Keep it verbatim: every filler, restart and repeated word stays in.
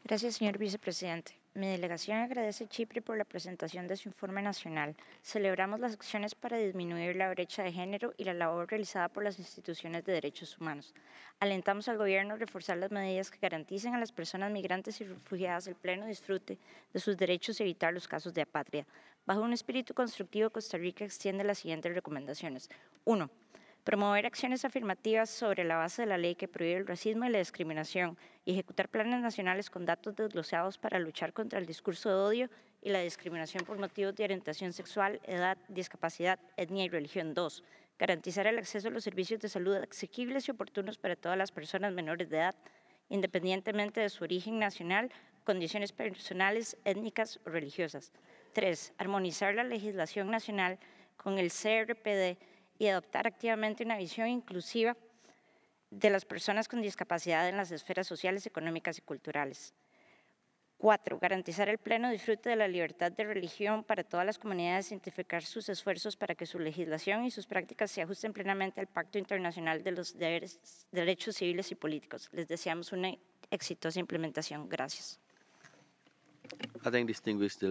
Gracias, señor vicepresidente. Mi delegación agradece a Chipre por la presentación de su informe nacional. Celebramos las acciones para disminuir la brecha de género y la labor realizada por las instituciones de derechos humanos. Alentamos al gobierno a reforzar las medidas que garanticen a las personas migrantes y refugiadas el pleno disfrute de sus derechos y evitar los casos de apatria. Bajo un espíritu constructivo, Costa Rica extiende las siguientes recomendaciones. uno. Promover acciones afirmativas sobre la base de la ley que prohíbe el racismo y la discriminación y ejecutar planes nacionales con datos desglosados para luchar contra el discurso de odio y la discriminación por motivos de orientación sexual, edad, discapacidad, etnia y religión. dos. Garantizar el acceso a los servicios de salud asequibles y oportunos para todas las personas menores de edad, independientemente de su origen nacional, condiciones personales, étnicas o religiosas. tres. Armonizar la legislación nacional con el C R P D y adoptar activamente una visión inclusiva de las personas con discapacidad en las esferas sociales, económicas y culturales. Cuatro, garantizar el pleno disfrute de la libertad de religión para todas las comunidades e identificar sus esfuerzos para que su legislación y sus prácticas se ajusten plenamente al Pacto Internacional de los Deberes, Derechos Civiles y Políticos. Les deseamos una exitosa implementación. Gracias. I thank distinguished